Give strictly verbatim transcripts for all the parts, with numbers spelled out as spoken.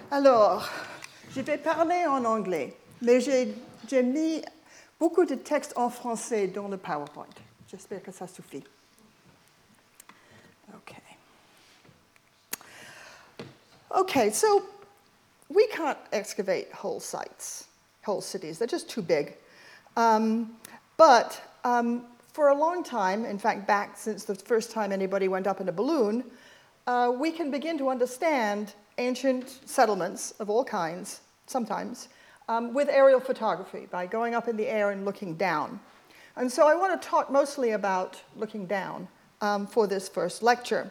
Alors, je vais parler en anglais, mais j'ai mis beaucoup de textes en français dans le PowerPoint. J'espère que ça suffit. Okay. Okay, so we can't excavate whole sites, whole cities. They're just too big. Um, but um, for a long time, in fact, back since the first time anybody went up in a balloon, uh, we can begin to understand ancient settlements of all kinds, sometimes, um, with aerial photography, by going up in the air and looking down. And so I want to talk mostly about looking down um, for this first lecture.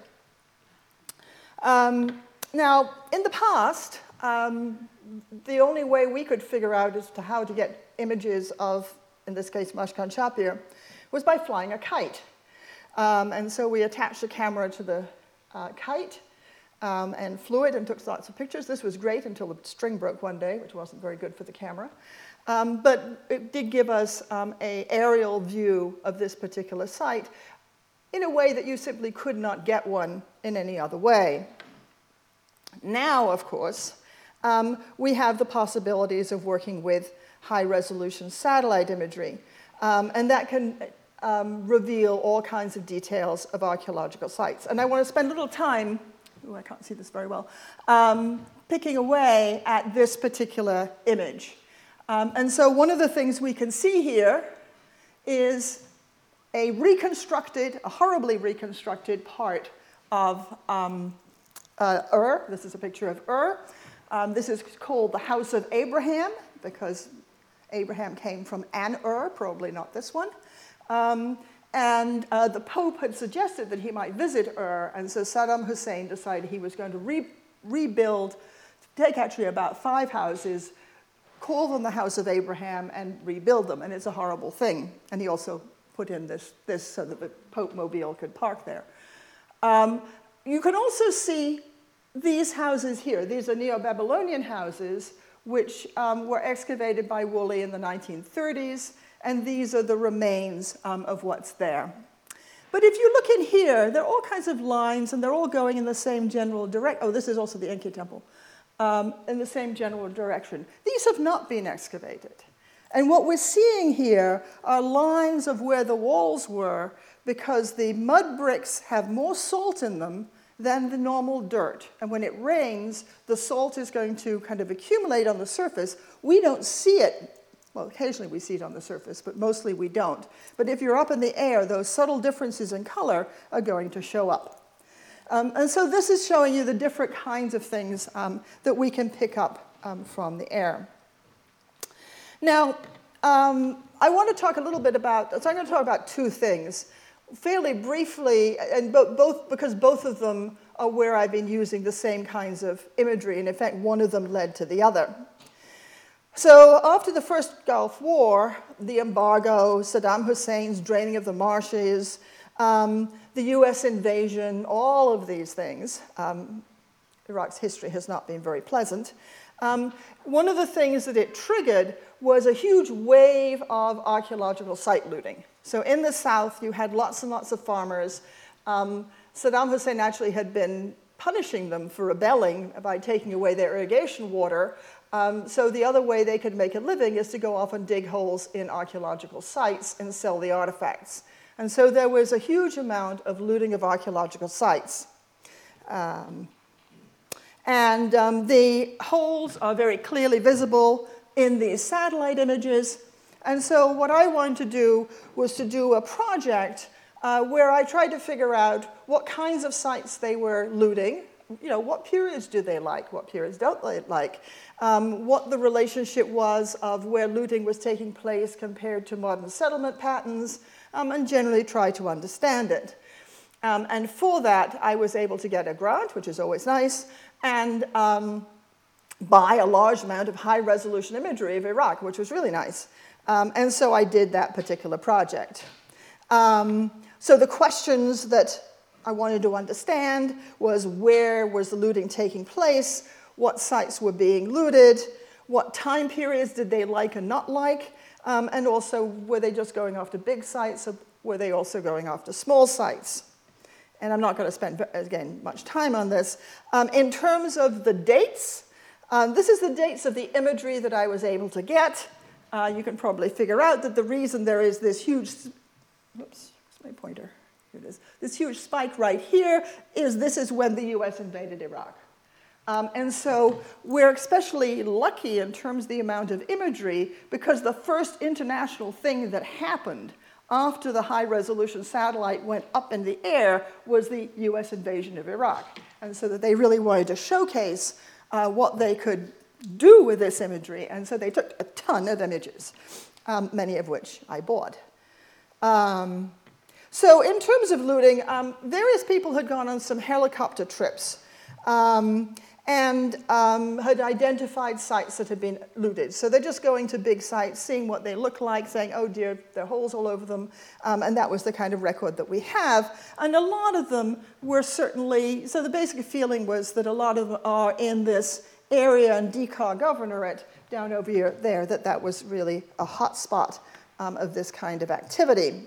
Um, now, in the past, um, the only way we could figure out as to how to get images of, in this case, Mashkan Shapir, was by flying a kite. Um, and so we attached a camera to the uh, kite um, and flew it and took lots of pictures. This was great until the string broke one day, which wasn't very good for the camera. Um, but it did give us um, an aerial view of this particular site in a way that you simply could not get one in any other way. Now, of course, um, we have the possibilities of working with high-resolution satellite imagery, um, and that can um, reveal all kinds of details of archaeological sites. And I want to spend a little time, ooh, I can't see this very well, um, picking away at this particular image. Um, and so one of the things we can see here is a reconstructed, a horribly reconstructed part of um, uh, Ur. This is a picture of Ur. Um, this is called the House of Abraham, because Abraham came from an Ur, probably not this one. Um, and uh, the Pope had suggested that he might visit Ur, and so Saddam Hussein decided he was going to re rebuild, take actually about five houses, call them the House of Abraham, and rebuild them, and it's a horrible thing. And he also put in this, this so that the Pope Mobile could park there. Um, you can also see these houses here. These are Neo-Babylonian houses, which um, were excavated by Woolley in the nineteen thirties, and these are the remains um, of what's there. But if you look in here, there are all kinds of lines, and they're all going in the same general direction. Oh, this is also the Enki temple, um, in the same general direction. These have not been excavated. And what we're seeing here are lines of where the walls were, because the mud bricks have more salt in them than the normal dirt. And when it rains, the salt is going to kind of accumulate on the surface. We don't see it. Well, occasionally we see it on the surface, but mostly we don't. But if you're up in the air, those subtle differences in color are going to show up. Um, and so this is showing you the different kinds of things um, that we can pick up um, from the air. Now, um, I want to talk a little bit about, so I'm going to talk about two things. Fairly briefly, and bo both because both of them are where I've been using the same kinds of imagery, and in fact, one of them led to the other. So after the first Gulf War, the embargo, Saddam Hussein's draining of the marshes, um, the U S invasion, all of these things, um, Iraq's history has not been very pleasant. Um, one of the things that it triggered was a huge wave of archaeological site looting. So in the south, you had lots and lots of farmers. Um, Saddam Hussein actually had been punishing them for rebelling by taking away their irrigation water. Um, so the other way they could make a living is to go off and dig holes in archaeological sites and sell the artifacts. And so there was a huge amount of looting of archaeological sites. Um, and um, the holes are very clearly visible in these satellite images. And so what I wanted to do was to do a project uh, where I tried to figure out what kinds of sites they were looting. You know, what periods do they like? What periods don't they like? Um, what the relationship was of where looting was taking place compared to modern settlement patterns, um, and generally try to understand it. Um, and for that, I was able to get a grant, which is always nice, and um, buy a large amount of high-resolution imagery of Iraq, which was really nice. Um, and so I did that particular project. Um, so the questions that I wanted to understand was where was the looting taking place, what sites were being looted, what time periods did they like and not like, um, and also were they just going after big sites or were they also going after small sites? And I'm not going to spend, again, much time on this. Um, in terms of the dates, Um, this is the dates of the imagery that I was able to get. Uh, you can probably figure out that the reason there is this huge, whoops, where's my pointer? Here it is. This huge spike right here is this is when the U S invaded Iraq. Um, and so we're especially lucky in terms of the amount of imagery because the first international thing that happened after the high-resolution satellite went up in the air was the U S invasion of Iraq. And so that they really wanted to showcase uh, what they could do with this imagery. And so they took a ton of images, um, many of which I bought. Um, so in terms of looting, um, various people had gone on some helicopter trips. Um, and um, had identified sites that had been looted. So they're just going to big sites, seeing what they look like, saying, oh dear, there are holes all over them. Um, and that was the kind of record that we have. And a lot of them were certainly, so the basic feeling was that a lot of them are in this area in D C A R governorate down over here, there, that that was really a hot spot um, of this kind of activity.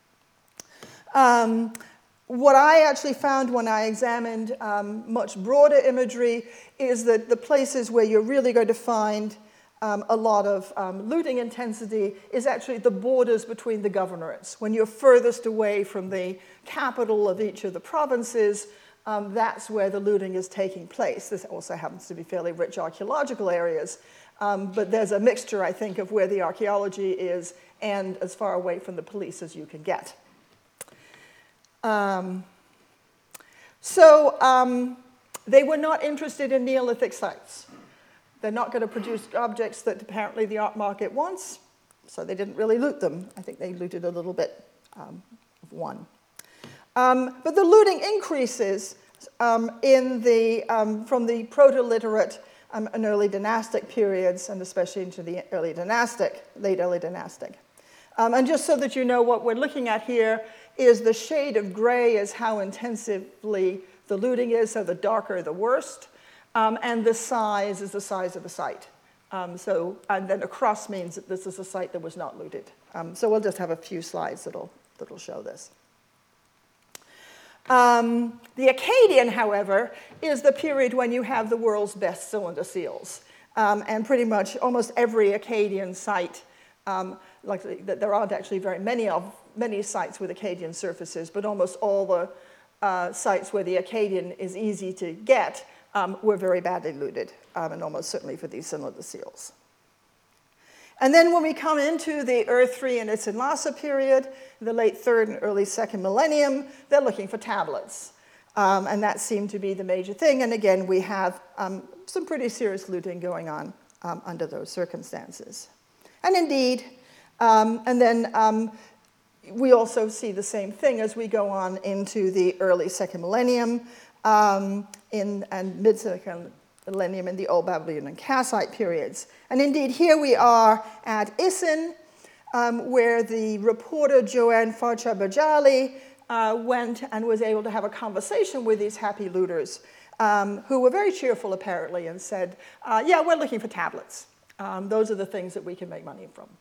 Um, What I actually found when I examined um, much broader imagery is that the places where you're really going to find um, a lot of um, looting intensity is actually the borders between the governorates. When you're furthest away from the capital of each of the provinces, um, that's where the looting is taking place. This also happens to be fairly rich archaeological areas, um, but there's a mixture, I think, of where the archaeology is and as far away from the police as you can get. Um, so um, they were not interested in Neolithic sites. They're not going to produce objects that apparently the art market wants, so they didn't really loot them. I think they looted a little bit um, of one. Um, but the looting increases um, in the, um, from the Proto-Literate um, and early dynastic periods, and especially into the early dynastic, late early dynastic. Um, and just so that you know what we're looking at here is the shade of gray is how intensively the looting is, so the darker the worst. Um, and the size is the size of the site. Um, so, and then across means that this is a site that was not looted. Um, so we'll just have a few slides that'll, that'll show this. Um, the Akkadian, however, is the period when you have the world's best cylinder seals. Um, and pretty much almost every Akkadian site, um, like there aren't actually very many of many sites with Akkadian surfaces, but almost all the uh, sites where the Akkadian is easy to get um, were very badly looted, um, and almost certainly for these cylinder seals. And then when we come into the Ur three and Isin Lhasa period, the late third and early second millennium, they're looking for tablets. Um, and that seemed to be the major thing. And again, we have um, some pretty serious looting going on um, under those circumstances. And indeed, um, and then um, we also see the same thing as we go on into the early second millennium um, in, and mid-second millennium in the Old Babylonian and Kassite periods. And indeed, here we are at Isin, um, where the reporter Joanne Farcha Bajali uh, went and was able to have a conversation with these happy looters, um, who were very cheerful, apparently, and said, uh, yeah, we're looking for tablets. Um, those are the things that we can make money from.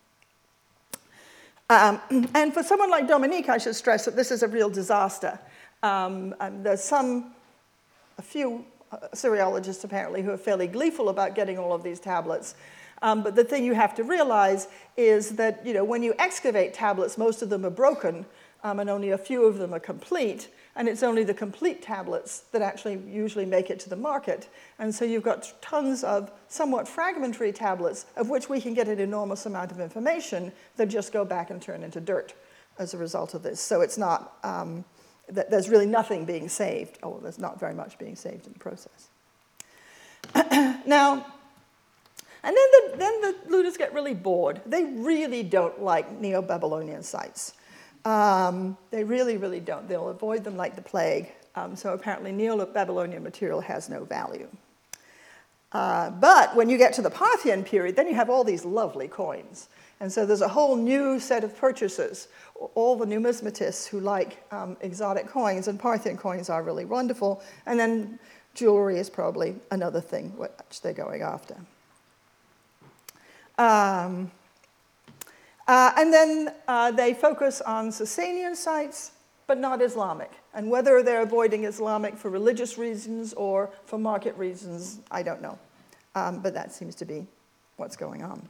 Um, and for someone like Dominique, I should stress that this is a real disaster. Um, and there's some, a few Assyriologists apparently who are fairly gleeful about getting all of these tablets. Um, but the thing you have to realize is that, you know, when you excavate tablets, most of them are broken, um, and only a few of them are complete. And it's only the complete tablets that actually usually make it to the market. And so you've got tons of somewhat fragmentary tablets, of which we can get an enormous amount of information that just go back and turn into dirt as a result of this. So it's not, um, th there's really nothing being saved. Oh, there's not very much being saved in the process. Now, and then the, then the looters get really bored. They really don't like Neo-Babylonian sites. Um, they really, really don't. They'll avoid them like the plague. Um, so apparently Neo-Babylonian material has no value. Uh, but when you get to the Parthian period, then you have all these lovely coins. And so there's a whole new set of purchasers, all the numismatists who like um, exotic coins, and Parthian coins are really wonderful. And then jewelry is probably another thing which they're going after. Um, Uh, and then uh, they focus on Sasanian sites, but not Islamic. And whether they're avoiding Islamic for religious reasons or for market reasons, I don't know. Um, but that seems to be what's going on.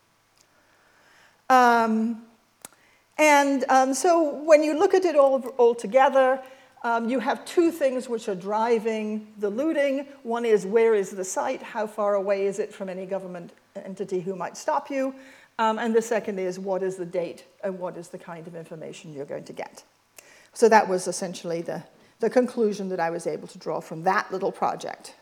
Um, and um, so when you look at it all, all together, um, you have two things which are driving the looting. One is, where is the site? How far away is it from any government entity who might stop you? Um, and the second is, what is the date and what is the kind of information you're going to get? So that was essentially the, the conclusion that I was able to draw from that little project.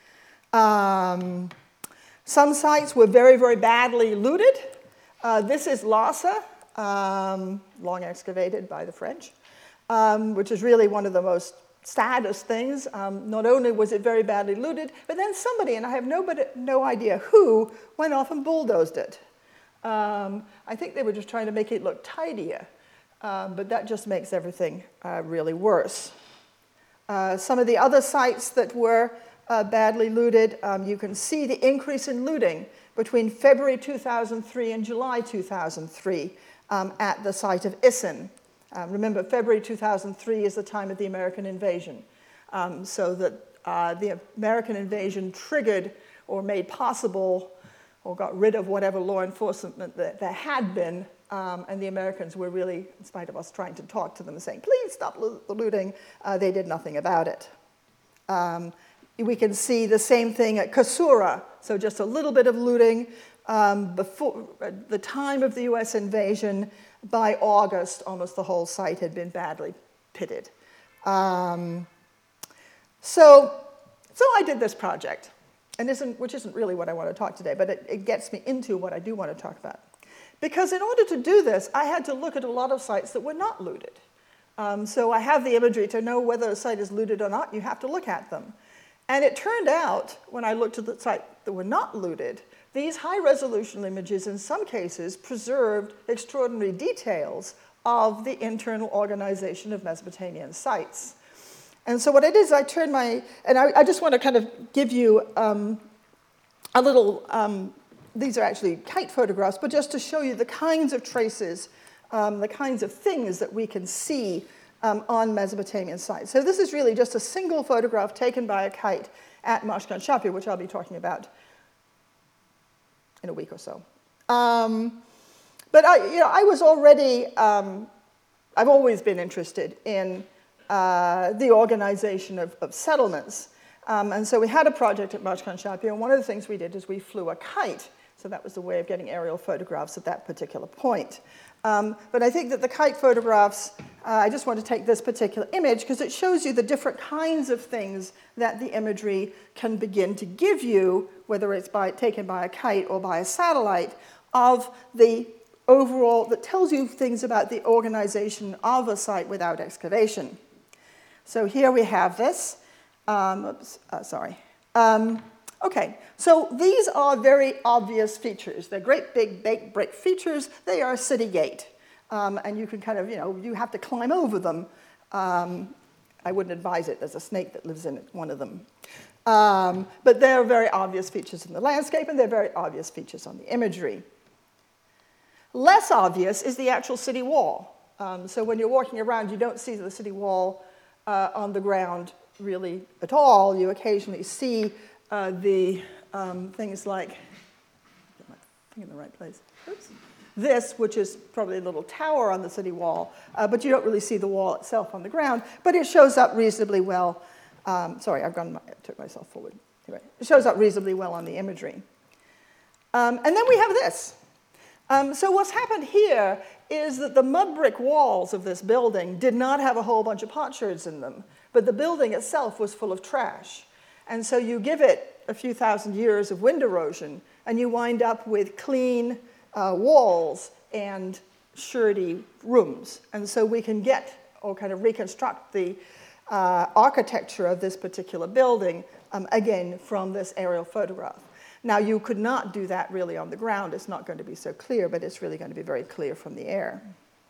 Um, some sites were very, very badly looted. Uh, this is Lhasa, um, long excavated by the French, um, which is really one of the most saddest things. Um, not only was it very badly looted, but then somebody, and I have no, but no idea who, went off and bulldozed it. Um, I think they were just trying to make it look tidier, um, but that just makes everything uh, really worse. Uh, some of the other sites that were uh, badly looted, um, you can see the increase in looting between February two thousand three and July two thousand three um, at the site of Isin. Uh, remember, February two thousand three is the time of the American invasion, um, so that uh, the American invasion triggered or made possible or got rid of whatever law enforcement that there had been, um, and the Americans were really, in spite of us trying to talk to them and saying, please stop lo the looting, uh, they did nothing about it. Um, we can see the same thing at Kasura, so just a little bit of looting. Um, before at the time of the U S invasion, by August, almost the whole site had been badly pitted. Um, so, so I did this project. And isn't, which isn't really what I want to talk today, but it, it gets me into what I do want to talk about. Because in order to do this, I had to look at a lot of sites that were not looted. Um, so I have the imagery to know whether a site is looted or not. You have to look at them. And it turned out, when I looked at the site that were not looted, these high-resolution images, in some cases, preserved extraordinary details of the internal organization of Mesopotamian sites. And so what I did is I turned my, and I, I just want to kind of give you um, a little, um, these are actually kite photographs, but just to show you the kinds of traces, um, the kinds of things that we can see um, on Mesopotamian sites. So this is really just a single photograph taken by a kite at Mashkan Shapir, which I'll be talking about in a week or so. Um, but I, you know, I was already, um, I've always been interested in Uh, the organization of, of settlements. Um, and so we had a project at Mashkan Shapir, and one of the things we did is we flew a kite. So that was the way of getting aerial photographs at that particular point. Um, but I think that the kite photographs, uh, I just want to take this particular image because it shows you the different kinds of things that the imagery can begin to give you, whether it's by, taken by a kite or by a satellite, of the overall, that tells you things about the organization of a site without excavation. So here we have this. Um, oops, uh, sorry. Um, okay, so these are very obvious features. They're great big baked brick features. They are a city gate. Um, and you can kind of, you know, you have to climb over them. Um, I wouldn't advise it. There's a snake that lives in it, one of them. Um, but they're very obvious features in the landscape, and they're very obvious features on the imagery. Less obvious is the actual city wall. Um, so when you're walking around, you don't see the city wall uh, on the ground really at all. You occasionally see uh, the um, things like, get my thing in the right place. Oops. This, which is probably a little tower on the city wall, uh, but you don't really see the wall itself on the ground, but it shows up reasonably well. Um, sorry, I've gone, I took myself forward. Anyway, it shows up reasonably well on the imagery. Um, and then we have this. Um, so what's happened here is that the mud brick walls of this building did not have a whole bunch of potsherds in them, but the building itself was full of trash. And so you give it a few thousand years of wind erosion, and you wind up with clean uh, walls and surety rooms. And so we can get, or kind of reconstruct the uh, architecture of this particular building, um, again, from this aerial photograph. Now, you could not do that really on the ground. It's not going to be so clear, but it's really going to be very clear from the air.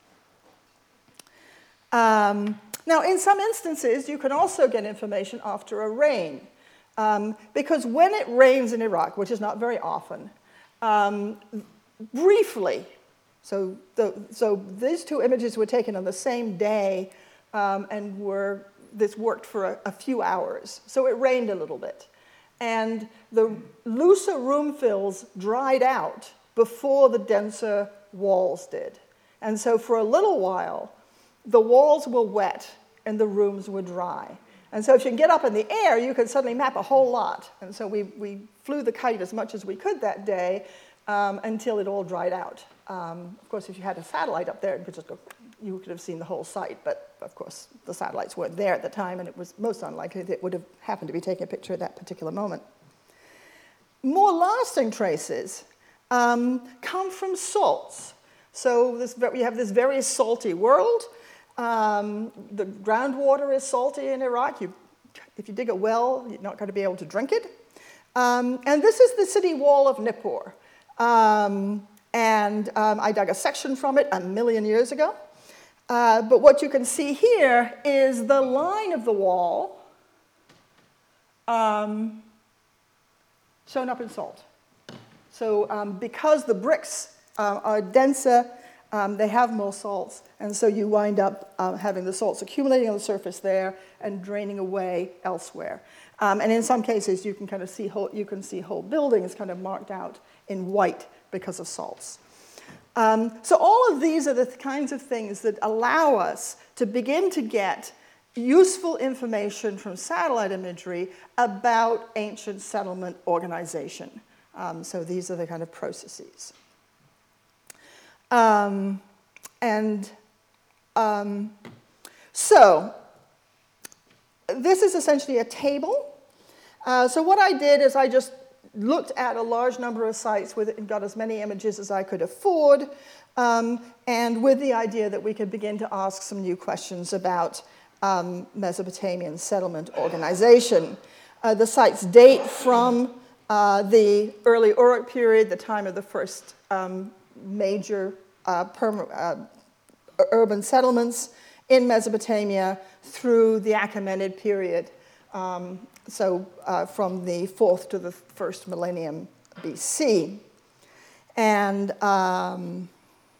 Um, now, in some instances, you can also get information after a rain. Um, because when it rains in Iraq, which is not very often, um, briefly, so, the, so these two images were taken on the same day um, and were, this worked for a, a few hours. So it rained a little bit. and the looser room fills dried out before the denser walls did. And so for a little while, the walls were wet and the rooms were dry. And so if you can get up in the air, you can suddenly map a whole lot. And so we, we flew the kite as much as we could that day um, until it all dried out. Um, of course, if you had a satellite up there, it could just go, you could have seen the whole site. But of course, the satellites weren't there at the time, and it was most unlikely that it would have happened to be taking a picture at that particular moment. More lasting traces um, come from salts. So this, we have this very salty world. Um, the groundwater is salty in Iraq. You, if you dig a well, you're not going to be able to drink it. Um, and this is the city wall of Nippur. Um, and um, I dug a section from it a million years ago. Uh, but what you can see here is the line of the wall um, shown up in salt. So um, because the bricks uh, are denser, Um, they have more salts, and so you wind up um, having the salts accumulating on the surface there and draining away elsewhere. Um, and in some cases, you can kind of see whole, you can see whole buildings kind of marked out in white because of salts. Um, so all of these are the th- kinds of things that allow us to begin to get useful information from satellite imagery about ancient settlement organization. Um, so these are the kind of processes. Um, and um, so this is essentially a table. Uh, so what I did is I just looked at a large number of sites with it and got as many images as I could afford, um, and with the idea that we could begin to ask some new questions about um, Mesopotamian settlement organization. Uh, the sites date from uh, the early Uruk period, the time of the first um, major uh, perm- uh, urban settlements in Mesopotamia through the Achaemenid period, um, so uh, from the fourth to the first millennium B C. And um,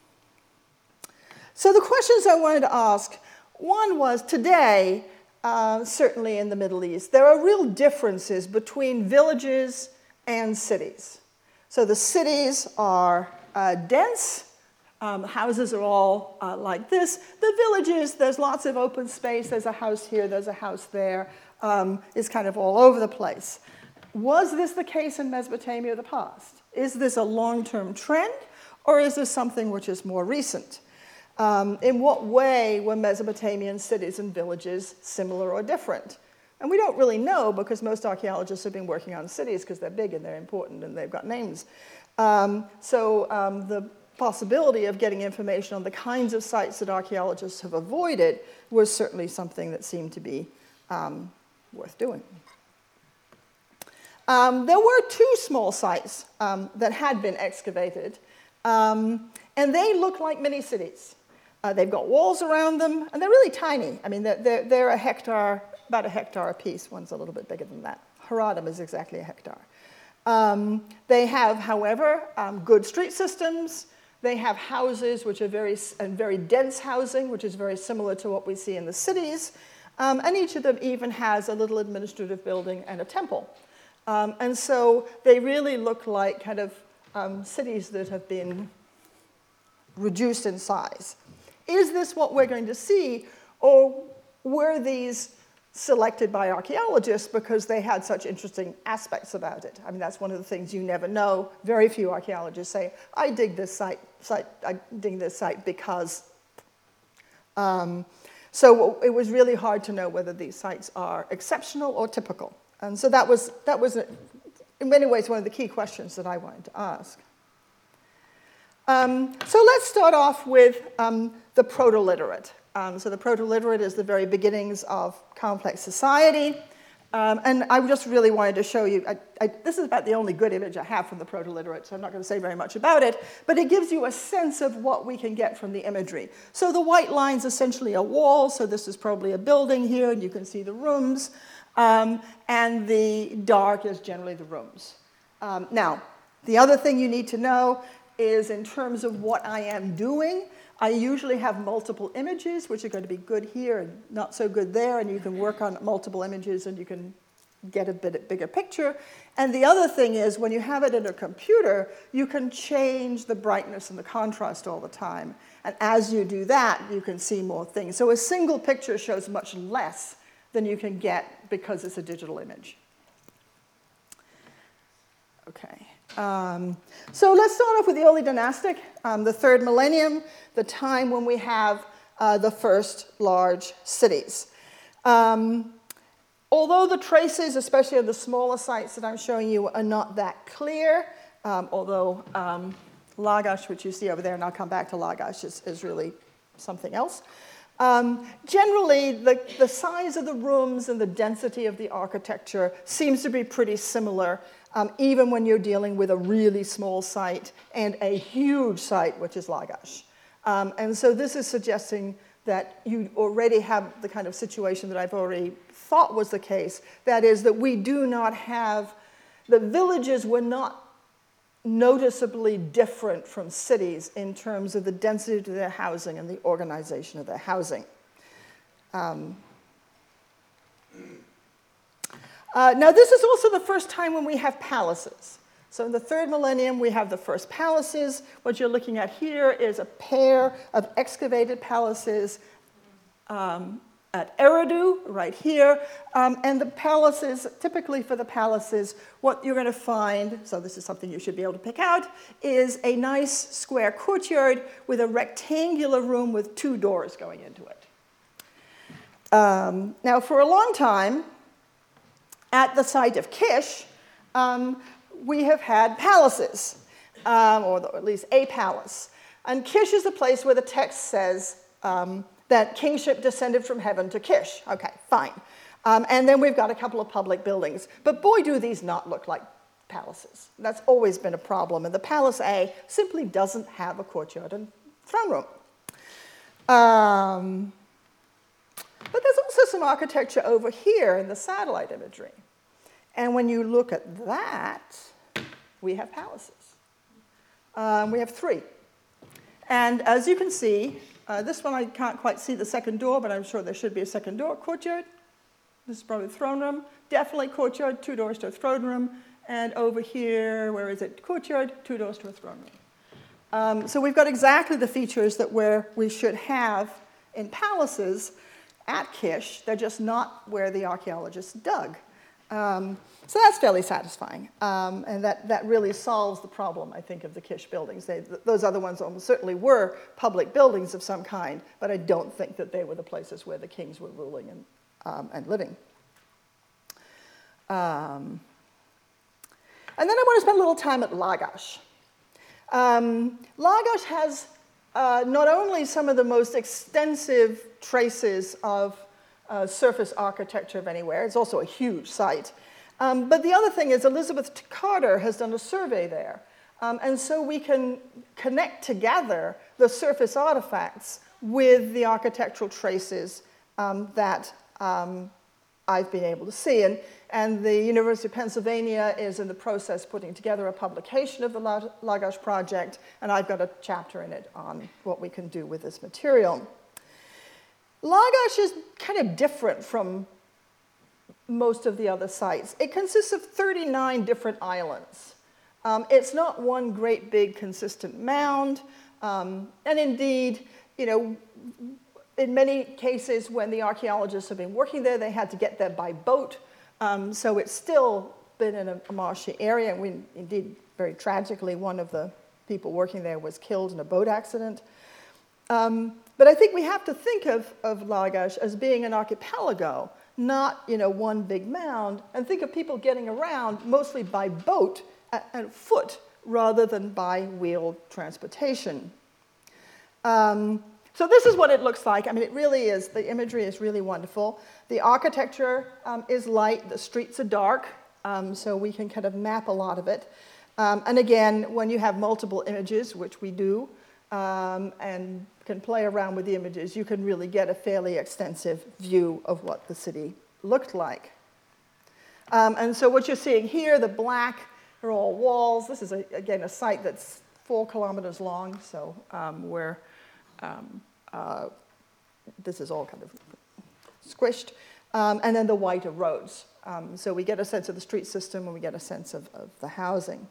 so the questions I wanted to ask, one was today, uh, certainly in the Middle East, there are real differences between villages and cities. So the cities are Uh, dense. Um, houses are all uh, like this. The villages, there's lots of open space. There's a house here, there's a house there. Um, it's kind of all over the place. Was this the case in Mesopotamia of the past? Is this a long-term trend, or is this something which is more recent? Um, in what way were Mesopotamian cities and villages similar or different? And we don't really know, because most archaeologists have been working on cities because they're big and they're important and they've got names. Um, so um, the possibility of getting information on the kinds of sites that archaeologists have avoided was certainly something that seemed to be um, worth doing. Um, there were two small sites um, that had been excavated, um, and they look like mini cities. Uh, they've got walls around them, and they're really tiny. I mean, they're, they're, they're a hectare, about a hectare apiece. One's a little bit bigger than that. Haradam is exactly a hectare. Um, they have, however, um, good street systems. They have houses which are very, and very dense housing, which is very similar to what we see in the cities. Um, and each of them even has a little administrative building and a temple. Um, and so they really look like kind of um, cities that have been reduced in size. Is this what we're going to see, or were these selected by archaeologists because they had such interesting aspects about it? I mean, that's one of the things you never know. Very few archaeologists say, I dig this site, site I dig this site because. Um, so it was really hard to know whether these sites are exceptional or typical. And so that was, that was in many ways, one of the key questions that I wanted to ask. Um, so let's start off with um, the proto-literate. Um, so the proto-literate is the very beginnings of complex society. Um, and I just really wanted to show you, I, I, this is about the only good image I have from the proto-literate, so I'm not going to say very much about it, but it gives you a sense of what we can get from the imagery. So the white line's essentially a wall, so this is probably a building here, and you can see the rooms, um, and the dark is generally the rooms. Um, now, the other thing you need to know is in terms of what I am doing, I usually have multiple images, which are going to be good here and not so good there, and you can work on multiple images and you can get a bit bigger picture. And the other thing is, when you have it in a computer, you can change the brightness and the contrast all the time. And as you do that, you can see more things. So a single picture shows much less than you can get because it's a digital image. Okay. Um, so let's start off with the early dynastic, um, the third millennium, the time when we have uh, the first large cities. Um, although the traces, especially of the smaller sites that I'm showing you, are not that clear, um, although um, Lagash, which you see over there, and I'll come back to Lagash, is, is really something else. Um, generally, the, the size of the rooms and the density of the architecture seems to be pretty similar, um, even when you're dealing with a really small site and a huge site, which is Lagash. Um, and so this is suggesting that you already have the kind of situation that I've already thought was the case. That is, that we do not have, the villages were not noticeably different from cities in terms of the density of their housing and the organization of their housing. Um, uh, now, this is also the first time when we have palaces. So in the third millennium, we have the first palaces. What you're looking at here is a pair of excavated palaces um, at Eridu, right here. Um, and the palaces, typically for the palaces, what you're going to find, so this is something you should be able to pick out, is a nice square courtyard with a rectangular room with two doors going into it. Um, now, for a long time, at the site of Kish, um, we have had palaces, um, or at least a palace. And Kish is the place where the text says um, that kingship descended from heaven to Kish. Okay, fine. Um, and then we've got a couple of public buildings. But boy, do these not look like palaces. That's always been a problem. And the Palace A simply doesn't have a courtyard and throne room. Um, but there's also some architecture over here in the satellite imagery. And when you look at that, we have palaces. Um, we have three. And as you can see, uh, this one I can't quite see the second door, but I'm sure there should be a second door. Courtyard. This is probably the throne room. Definitely courtyard, two doors to a throne room. And over here, where is it? Courtyard, two doors to a throne room. Um, so we've got exactly the features that where we should have in palaces at Kish. They're just not where the archaeologists dug. Um, so that's fairly satisfying, um, and that, that really solves the problem, I think, of the Kish buildings. They, th those other ones almost certainly were public buildings of some kind, but I don't think that they were the places where the kings were ruling and, um, and living. Um, and then I want to spend a little time at Lagash. Um, Lagash has uh, not only some of the most extensive traces of Uh, surface architecture of anywhere. It's also a huge site. Um, but the other thing is Elizabeth Carter has done a survey there. Um, and so we can connect together the surface artifacts with the architectural traces um, that um, I've been able to see. And, and the University of Pennsylvania is in the process of putting together a publication of the Lagash project, and I've got a chapter in it on what we can do with this material. Lagash is kind of different from most of the other sites. It consists of thirty-nine different islands. Um, it's not one great big consistent mound. Um, and indeed, you know, in many cases when the archaeologists have been working there, they had to get there by boat. Um, so it's still been in a, a marshy area. And we, indeed, very tragically, one of the people working there was killed in a boat accident. Um, But I think we have to think of, of Lagash as being an archipelago, not, you know, one big mound, and think of people getting around mostly by boat and foot rather than by wheeled transportation. Um, so this is what it looks like. I mean, it really is, the imagery is really wonderful. The architecture um, is light, the streets are dark, um, so we can kind of map a lot of it. Um, and again, when you have multiple images, which we do, um, and can play around with the images, you can really get a fairly extensive view of what the city looked like. Um, and so what you're seeing here, the black are all walls. This is, a, again, a site that's four kilometers long, so um, where um, uh, this is all kind of squished. Um, and then the white are roads. Um, so we get a sense of the street system and we get a sense of, of the housing.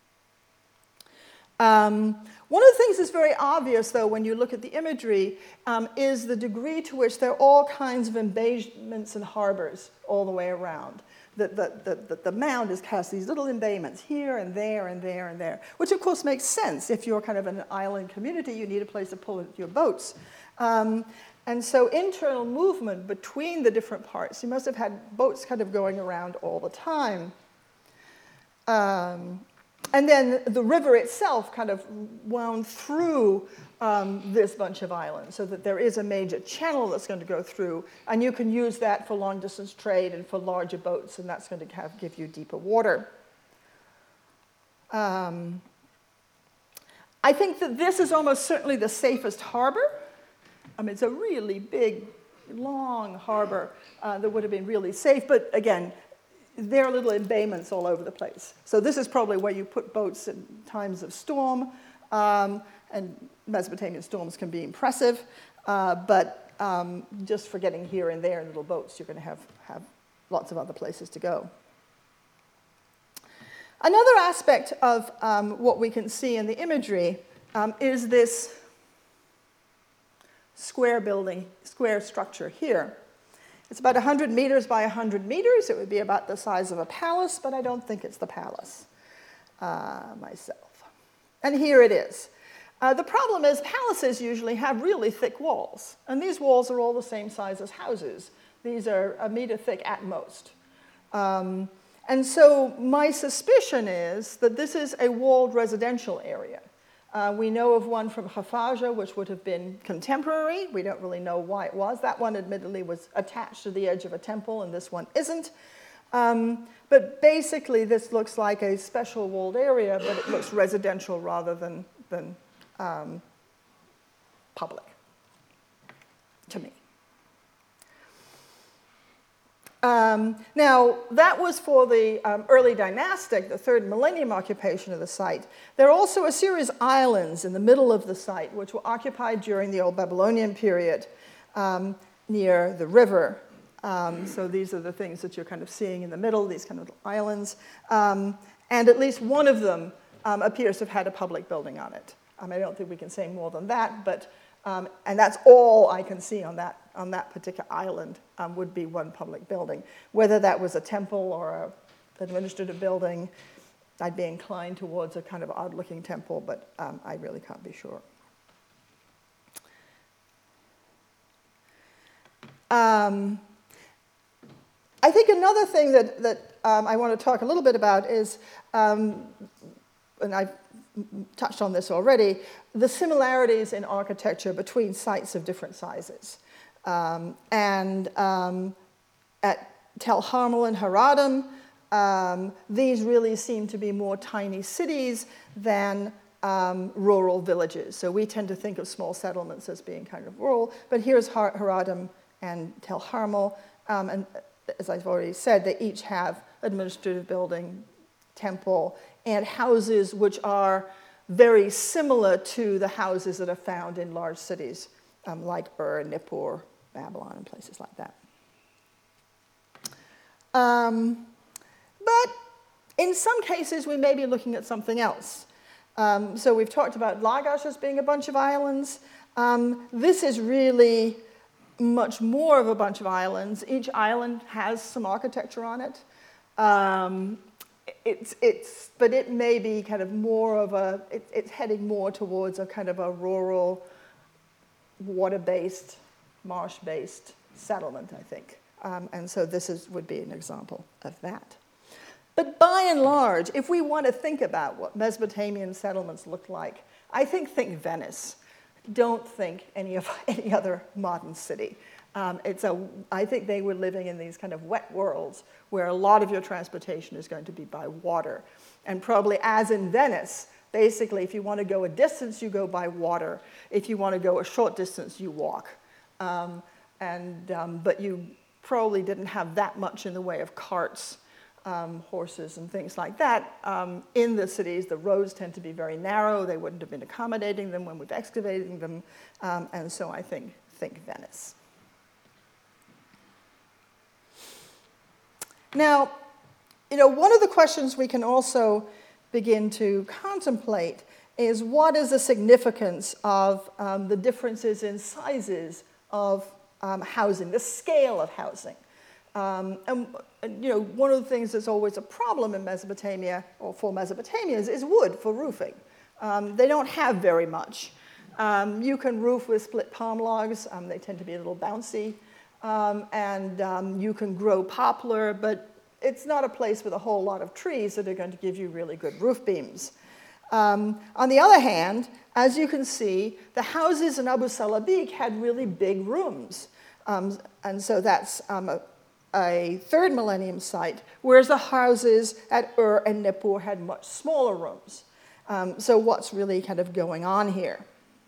Um, one of the things that's very obvious, though, when you look at the imagery, um, is the degree to which there are all kinds of embayments and harbors all the way around. The, the, the, the, the mound is cast these little embayments here and there and there and there, which of course makes sense. If you're kind of an island community, you need a place to pull your boats. Um, and so internal movement between the different parts, you must have had boats kind of going around all the time. Um, And then the river itself kind of wound through um, this bunch of islands so that there is a major channel that's going to go through, and you can use that for long-distance trade and for larger boats, and that's going to have, give you deeper water. Um, I think that this is almost certainly the safest harbor. I mean, it's a really big, long harbor uh, that would have been really safe, but again, there are little embayments all over the place. So this is probably where you put boats in times of storm, um, and Mesopotamian storms can be impressive, uh, but um, just for getting here and there in little boats, you're going to have, have lots of other places to go. Another aspect of um, what we can see in the imagery um, is this square building, square structure here. It's about one hundred meters by one hundred meters. It would be about the size of a palace, but I don't think it's the palace uh, myself. And here it is. Uh, the problem is palaces usually have really thick walls, and these walls are all the same size as houses. These are a meter thick at most. Um, and so my suspicion is that this is a walled residential area. Uh, we know of one from Hafaja, which would have been contemporary. We don't really know why it was. That one, admittedly, was attached to the edge of a temple, and this one isn't. Um, but basically, this looks like a special walled area, but it looks residential rather than, than um, public, to me. Um, now, that was for the um, early dynastic, the third millennium occupation of the site. There are also a series of islands in the middle of the site, which were occupied during the Old Babylonian period um, near the river. Um, so these are the things that you're kind of seeing in the middle, these kind of little islands. Um, and at least one of them um, appears to have had a public building on it. Um, I don't think we can say more than that, but Um, and that's all I can see on that, on that particular island um, would be one public building. Whether that was a temple or an administrative building, I'd be inclined towards a kind of odd-looking temple, but um, I really can't be sure. Um, I think another thing that, that um, I want to talk a little bit about is, um, and I've touched on this already, the similarities in architecture between sites of different sizes. Um, and um, at Tel Harmel and Haradim, um, these really seem to be more tiny cities than um, rural villages. So we tend to think of small settlements as being kind of rural, but here's Har Haradim and Tel Harmel, um, and as I've already said, they each have administrative building, temple, and houses which are very similar to the houses that are found in large cities um, like Ur, Nippur, Babylon, and places like that. Um, but in some cases, we may be looking at something else. Um, so we've talked about Lagash as being a bunch of islands. Um, this is really much more of a bunch of islands. Each island has some architecture on it. Um, It's, it's, but it may be kind of more of a, it, it's heading more towards a kind of a rural, water-based, marsh-based settlement, I think. Um, and so this is, would be an example of that. But by and large, if we want to think about what Mesopotamian settlements looked like, I think think Venice. Don't think any of any other modern city. Um, it's a, I think they were living in these kind of wet worlds where a lot of your transportation is going to be by water. And probably as in Venice, basically if you want to go a distance, you go by water. If you want to go a short distance, you walk. Um, and, um, but you probably didn't have that much in the way of carts, um, horses, and things like that. Um, in the cities, the roads tend to be very narrow. They wouldn't have been accommodating them when we've excavated them. Um, and so I think, think Venice. Now, you know, one of the questions we can also begin to contemplate is what is the significance of um, the differences in sizes of um, housing, the scale of housing. Um, and, and, you know, one of the things that's always a problem in Mesopotamia, or for Mesopotamians, is wood for roofing. Um, they don't have very much. Um, you can roof with split palm logs. Um, they tend to be a little bouncy. Um, and um, you can grow poplar, but it's not a place with a whole lot of trees that are going to give you really good roof beams. Um, on the other hand, as you can see, the houses in Abu Salabik had really big rooms. Um, and so that's um, a, a third millennium site, whereas the houses at Ur and Nippur had much smaller rooms. Um, so what's really kind of going on here?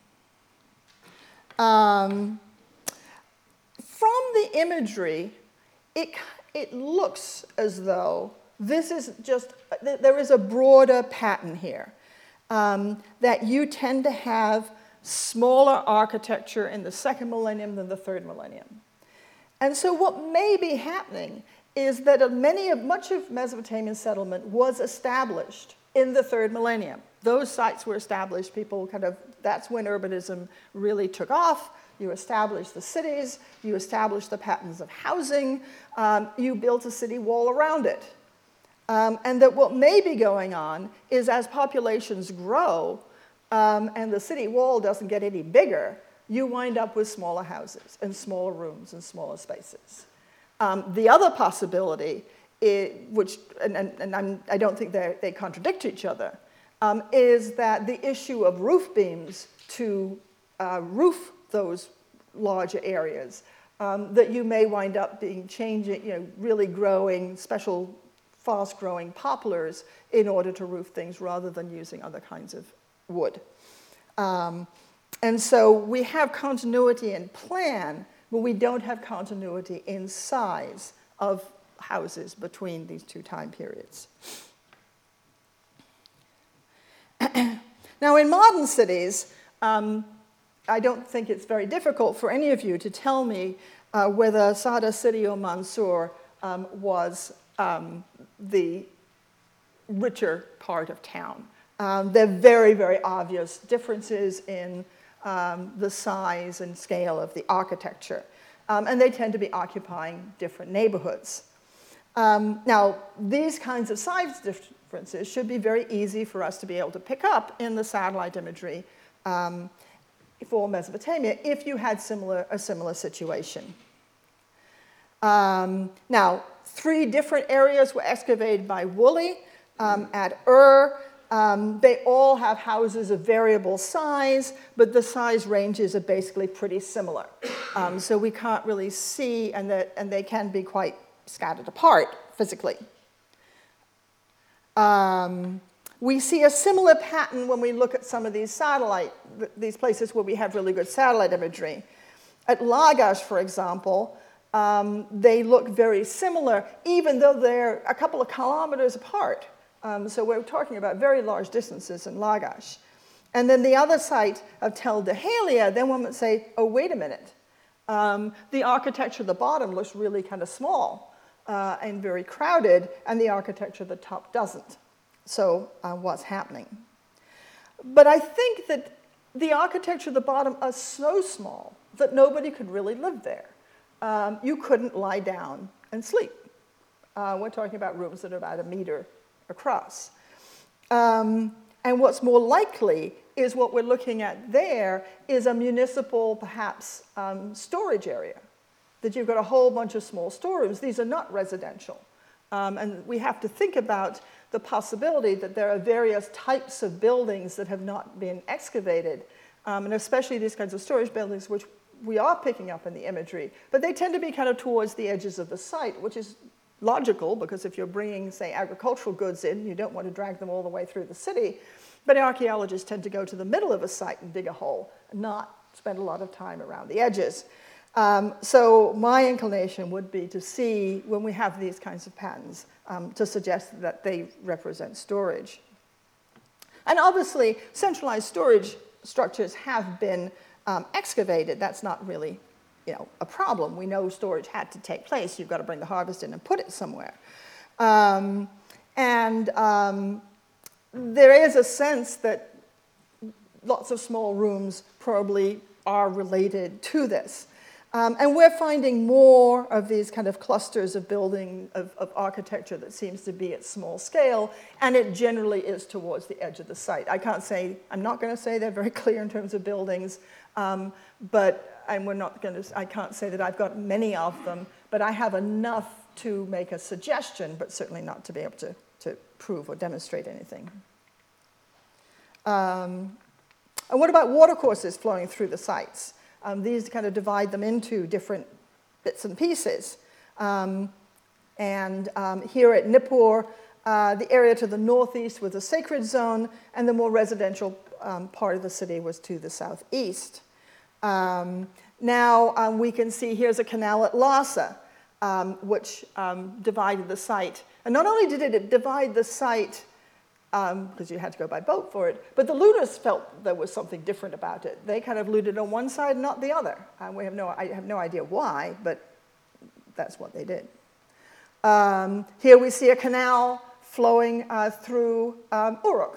Um, from the imagery, it, it looks as though this is just, there is a broader pattern here. Um, that you tend to have smaller architecture in the second millennium than the third millennium. And so what may be happening is that many of, much of Mesopotamian settlement was established in the third millennium. Those sites were established, people kind of, that's when urbanism really took off. You established the cities, you established the patterns of housing, um, you built a city wall around it. Um, and that what may be going on is as populations grow um, and the city wall doesn't get any bigger, you wind up with smaller houses and smaller rooms and smaller spaces. Um, the other possibility, is, which, and, and, and I'm, I don't think they contradict each other, um, is that the issue of roof beams to uh, roof those larger areas, um, that you may wind up being changing, you know, really growing special fast-growing poplars in order to roof things rather than using other kinds of wood. Um, and so we have continuity in plan, but we don't have continuity in size of houses between these two time periods. Now, in modern cities, um, I don't think it's very difficult for any of you to tell me uh, whether Sada City or Mansour um, was Um, the richer part of town. Um, there are very, very obvious differences in um, the size and scale of the architecture. Um, and they tend to be occupying different neighborhoods. Um, now, these kinds of size differences should be very easy for us to be able to pick up in the satellite imagery um, for Mesopotamia if you had similar, a similar situation. Um, now, three different areas were excavated by Woolley um, at Ur. Um, they all have houses of variable size, but the size ranges are basically pretty similar. Um, so we can't really see, and, that, and they can be quite scattered apart physically. Um, we see a similar pattern when we look at some of these satellite, these places where we have really good satellite imagery. At Lagash, for example, Um, they look very similar, even though they're a couple of kilometers apart. Um, so we're talking about very large distances in Lagash. And then the other site of Tel Dahalia, then one would say, oh, wait a minute. Um, the architecture at the bottom looks really kind of small uh, and very crowded, and the architecture at the top doesn't. So uh, what's happening? But I think that the architecture at the bottom is so small that nobody could really live there. Um, you couldn't lie down and sleep. Uh, we're talking about rooms that are about a meter across. Um, and what's more likely is what we're looking at there is a municipal, perhaps, um, storage area. That you've got a whole bunch of small storerooms. These are not residential. Um, and we have to think about the possibility that there are various types of buildings that have not been excavated, um, and especially these kinds of storage buildings, which we are picking up in the imagery, but they tend to be kind of towards the edges of the site, which is logical, because if you're bringing, say, agricultural goods in, you don't want to drag them all the way through the city. But archaeologists tend to go to the middle of a site and dig a hole, and not spend a lot of time around the edges. Um, so my inclination would be to see, when we have these kinds of patterns, um, to suggest that they represent storage. And obviously, centralized storage structures have been Um, excavated. That's not really you know, a problem. We know storage had to take place. You've got to bring the harvest in and put it somewhere. Um, and um, there is a sense that lots of small rooms probably are related to this. Um, and we're finding more of these kind of clusters of building, of, of architecture that seems to be at small scale, and it generally is towards the edge of the site. I can't say, I'm not going to say they're very clear in terms of buildings, um, but, and we're not going to, I can't say that I've got many of them, but I have enough to make a suggestion, but certainly not to be able to, to prove or demonstrate anything. Um, and what about watercourses flowing through the sites? Um, these kind of divide them into different bits and pieces. Um, and um, here at Nippur, uh, the area to the northeast was a sacred zone, and the more residential um, part of the city was to the southeast. Um, now um, we can see here's a canal at Lhasa, um, which um, divided the site. And not only did it divide the site because um, you had to go by boat for it. But the looters felt there was something different about it. They kind of looted on one side, not the other. Um, we have no, I have no idea why, but that's what they did. Um, here we see a canal flowing uh, through um, Uruk.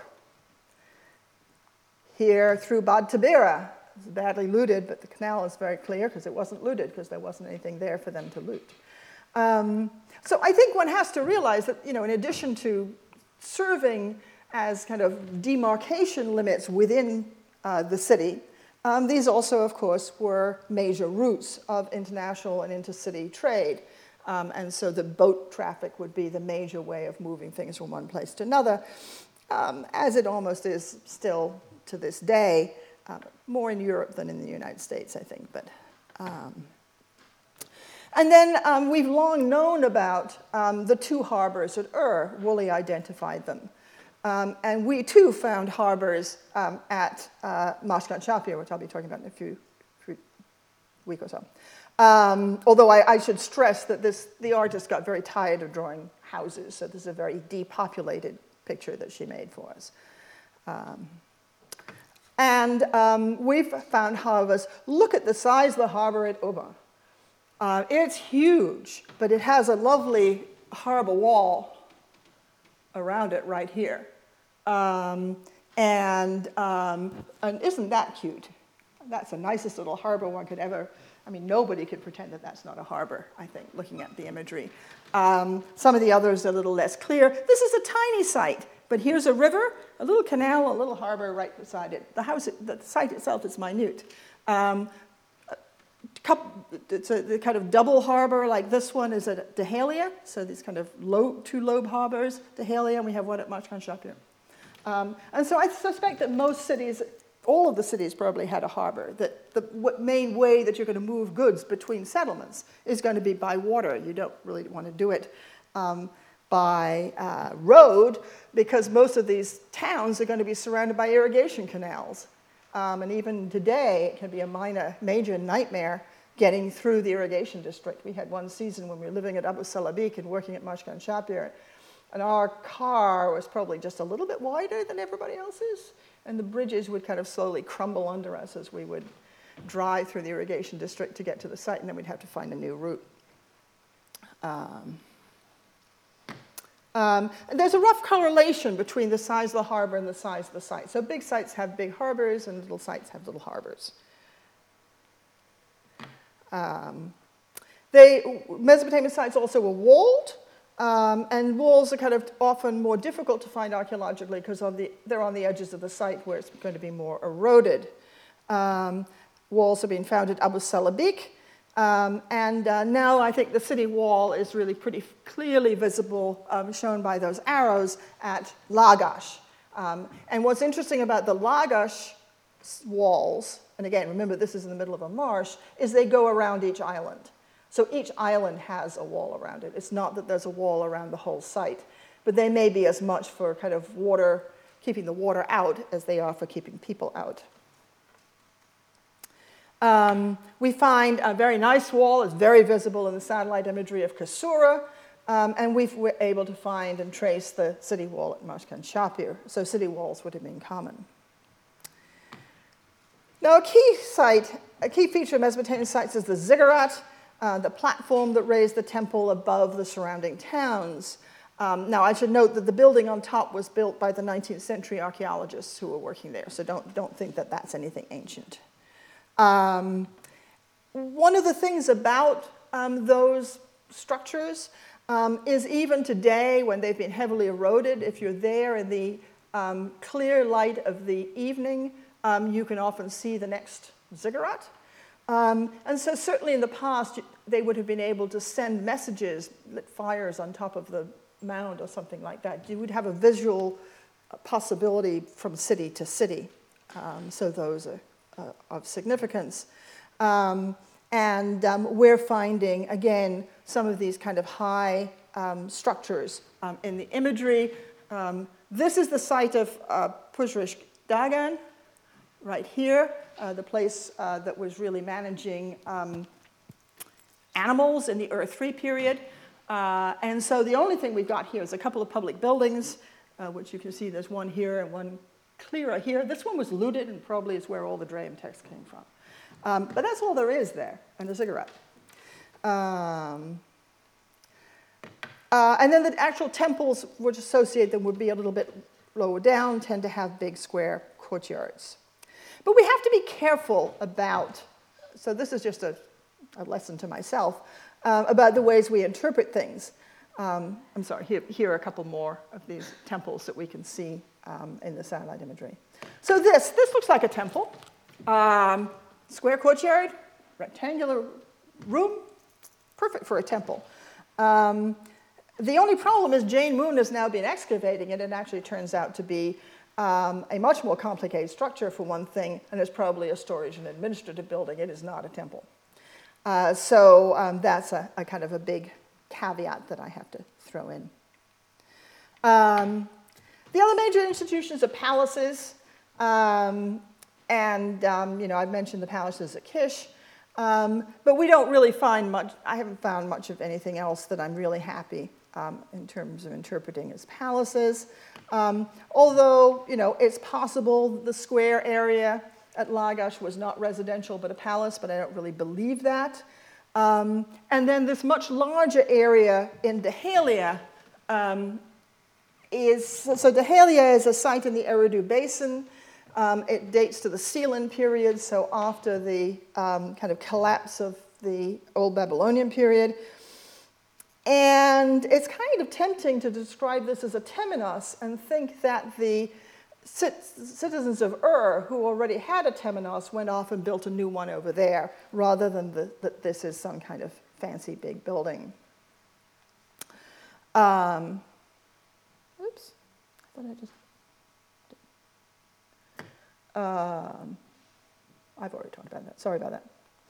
Here through Bad Tabira. It's badly looted, but the canal is very clear because it wasn't looted because there wasn't anything there for them to loot. Um, so I think one has to realize that, you know, in addition to serving as kind of demarcation limits within uh, the city, um, these also, of course, were major routes of international and intercity trade. Um, and so the boat traffic would be the major way of moving things from one place to another, um, as it almost is still to this day, uh, more in Europe than in the United States, I think. But, um, And then um, we've long known about um, the two harbors at Ur. Woolley identified them. Um, and we, too, found harbors um, at uh, Mashkan Shapir, which I'll be talking about in a few, few week or so. Um, although I, I should stress that this, the artist got very tired of drawing houses, so this is a very depopulated picture that she made for us. Um, and um, we've found harbors. Look at the size of the harbor at Uba. Uh, it's huge, but it has a lovely harbor wall around it right here. Um, and, um, and isn't that cute? That's the nicest little harbor one could ever, I mean, nobody could pretend that that's not a harbor, I think, looking at the imagery. Um, some of the others are a little less clear. This is a tiny site, but here's a river, a little canal, a little harbor right beside it. The house, the site itself is minute. Um, It's a the kind of double harbor, like this one is at Dahalia, so these kind of low, two lobe harbors, Dahalia, and we have one at Mashkan Shapir. Um, and so I suspect that most cities, all of the cities probably had a harbor, that the main way that you're going to move goods between settlements is going to be by water. You don't really want to do it um, by uh, road, because most of these towns are going to be surrounded by irrigation canals. Um, and even today, it can be a minor, major nightmare getting through the irrigation district. We had one season when we were living at Abu Salabik and working at Mashkan Shapir, and our car was probably just a little bit wider than everybody else's, and the bridges would kind of slowly crumble under us as we would drive through the irrigation district to get to the site, and then we'd have to find a new route. Um, Um, and there's a rough correlation between the size of the harbor and the size of the site. So big sites have big harbors, and little sites have little harbors. Um, they, Mesopotamian sites also were walled, um, and walls are kind of often more difficult to find archaeologically because the, they're on the edges of the site where it's going to be more eroded. Um, walls have been found at Abu Salabik. Um, and uh, now I think the city wall is really pretty clearly visible, um, shown by those arrows at Lagash. Um, and what's interesting about the Lagash walls, and again, remember this is in the middle of a marsh, is they go around each island. So each island has a wall around it. It's not that there's a wall around the whole site, but they may be as much for kind of water, keeping the water out, as they are for keeping people out. Um, we find a very nice wall. It's very visible in the satellite imagery of Kasura. Um, and we were able to find and trace the city wall at Mashkan Shapir. So city walls would have been common. Now, a key site, a key feature of Mesopotamian sites is the ziggurat, uh, the platform that raised the temple above the surrounding towns. Um, now, I should note that the building on top was built by the nineteenth century archaeologists who were working there, so don't, don't think that that's anything ancient. Um, one of the things about um, those structures um, is even today, when they've been heavily eroded, if you're there in the um, clear light of the evening, um, you can often see the next ziggurat. Um, and so certainly in the past, they would have been able to send messages, lit fires on top of the mound or something like that. You would have a visual possibility from city to city. Um, so those are uh, of significance. Um, and um, we're finding, again, some of these kind of high um, structures um, in the imagery. Um, this is the site of uh, Puzhrish Dagan, right here, uh, the place uh, that was really managing um, animals in the Ur three period. Uh, and so the only thing we've got here is a couple of public buildings, uh, which you can see there's one here and one clearer here. This one was looted and probably is where all the Drayam text came from. Um, but that's all there is there, and the ziggurat. Um, uh, and then the actual temples which associate them would be a little bit lower down, tend to have big square courtyards. But we have to be careful about, so this is just a, a lesson to myself, uh, about the ways we interpret things. Um, I'm sorry, here, here are a couple more of these temples that we can see um, in the satellite imagery. So this, this looks like a temple. Um, square courtyard, rectangular room, perfect for a temple. Um, the only problem is Jane Moon has now been excavating it, and it actually turns out to be um, a much more complicated structure for one thing, and it's probably a storage and administrative building. It is not a temple. Uh, so um, that's a, a kind of a big caveat that I have to throw in. Um, the other major institutions are palaces. Um, and, um, you know, I've mentioned the palaces at Kish. Um, but we don't really find much, I haven't found much of anything else that I'm really happy um, in terms of interpreting as palaces. Um, although, you know, it's possible the square area at Lagash was not residential but a palace, but I don't really believe that. Um, and then this much larger area in Dahalia um, is, so Dahalia is a site in the Eridu Basin. Um, it dates to the Sealand period, so after the um, kind of collapse of the Old Babylonian period. And it's kind of tempting to describe this as a temenos and think that the citizens of Ur, who already had a temenos, went off and built a new one over there, rather than the, that this is some kind of fancy big building. Um, oops, I thought I just... Um, I've already talked about that. Sorry about that.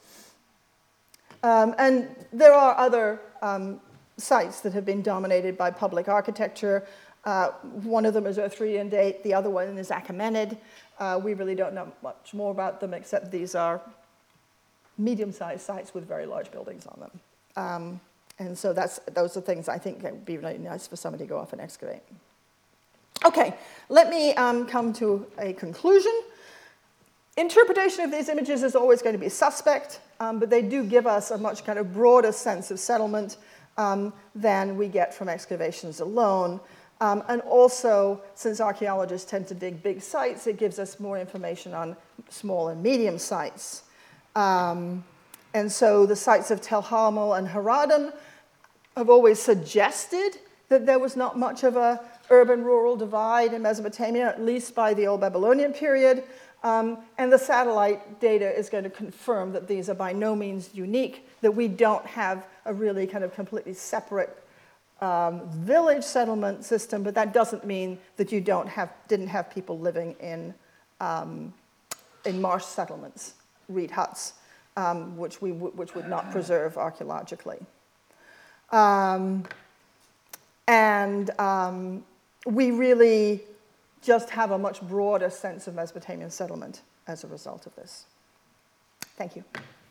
Um, and there are other um, sites that have been dominated by public architecture. Uh, one of them is Arthurian date. The other one is Achaemenid. Uh, we really don't know much more about them, except these are medium-sized sites with very large buildings on them. Um, and so that's, those are things I think that would be really nice for somebody to go off and excavate. Okay, let me um, come to a conclusion. Interpretation of these images is always going to be suspect, um, but they do give us a much kind of broader sense of settlement um, than we get from excavations alone. Um, and also, since archaeologists tend to dig big sites, it gives us more information on small and medium sites. Um, and so the sites of Tel Harmel and Haradim have always suggested that there was not much of a urban-rural divide in Mesopotamia, at least by the Old Babylonian period. Um, and the satellite data is going to confirm that these are by no means unique, that we don't have a really kind of completely separate um, village settlement system, but that doesn't mean that you don't have, didn't have people living in, um, in marsh settlements, reed huts, um, which, we w which would not preserve archaeologically. Um, and um, we really just have a much broader sense of Mesopotamian settlement as a result of this. Thank you.